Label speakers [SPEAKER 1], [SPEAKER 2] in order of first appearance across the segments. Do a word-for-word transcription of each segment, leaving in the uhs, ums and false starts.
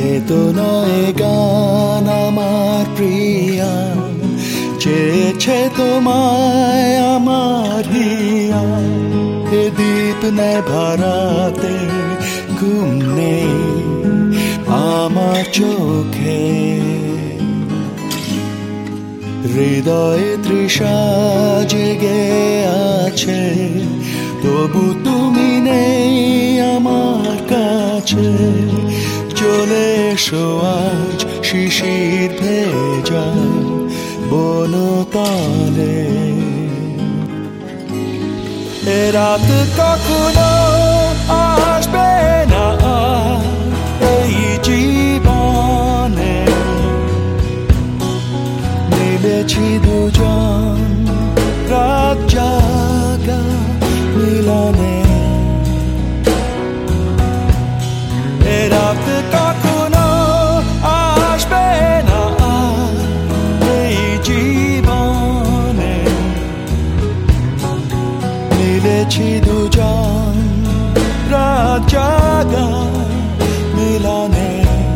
[SPEAKER 1] এ তো নয় গান আমার প্রিয়া, চেয়েছে তোমায় আমার হিয়া। এ দীপ নেভারাতে ঘুম নেই আমার চোখে, হৃদয়ে তৃষা জেগে আছে, তবু তুমি নেই আমার কাছে। চলে এসো আজ শিশির ভেজা বনতলে, এ রাত কখনো আসবে না এই জীবনে। মিলেছি দুজন রাত জাগা মিলনে, এ রাত কখনো আসবে না এই জীবনে। মিলেছি দুজন রাত জাগা মিলনে।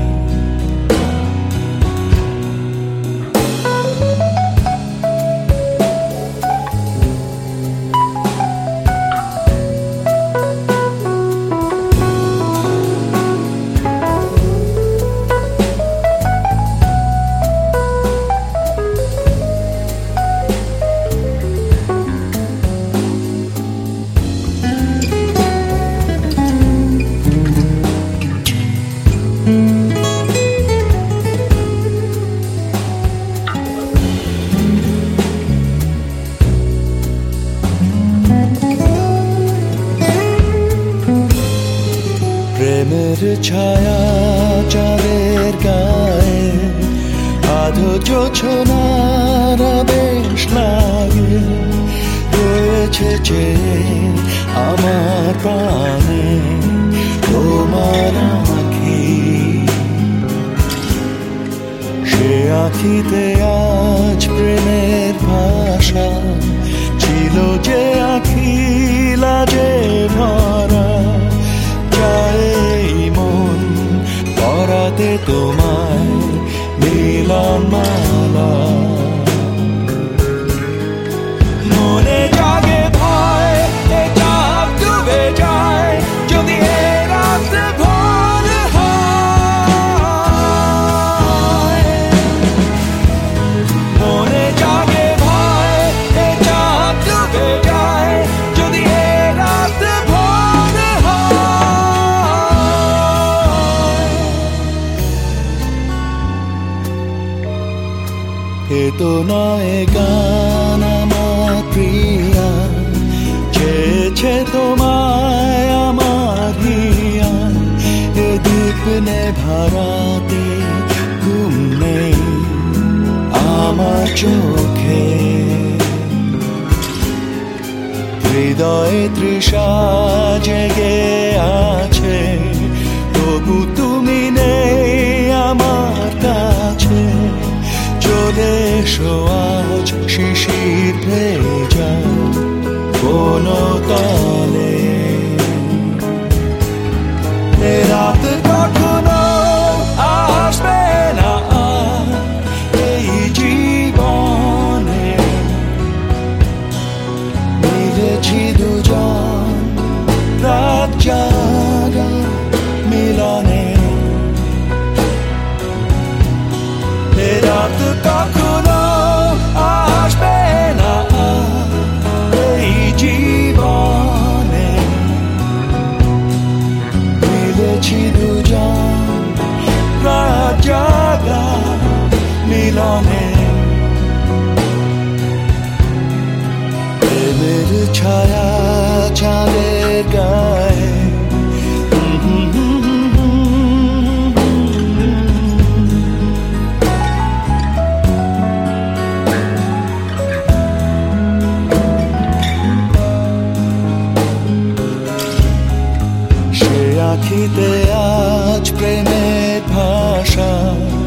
[SPEAKER 1] প্রেমের ছায়া চাঁদের গায়ে, আধো জোছনারা বেশ লাগে। রয়েছে যে আমার প্রাণে তোমার আঁখি, সে আঁখিতে আজ প্রেমের ভাষা। ছিল যে আঁখি লাজে ভরা, চাই মন পরাতে তোমায় মিলন মালা। মনে জাগে ভয় এ চাপ ডুবে যায়, যদি এ রাত ভোর হয়। মনে জাগে ভয় এ চাপ ডুবে যায়, যদি এ রাত ভোর হয়। এ তো নয় গান আমার প্রিয়া, চেয়েছে তোমায় আমার হিয়া। এ দীপ নেভারাতে ঘুম নেই আমার চোখে, হৃদয়ে তৃষা জেগে আছে, তবু তুমি নেই আমার কাছে। চলে এসো আজ শিশির ভেজা বনতলে, এ রাত কখনো আসবে না এই জীবনে। মিলেছি দুজন রাত জাগা মিলনে, এ রাত কখনো আসবে না এই জীবনে। মিলেছি দুজন রাত জাগা মিলনে, প্রেমের ছায়া চাঁদের গায়ে। আঁখিতে আজ প্রেমের ভাষা,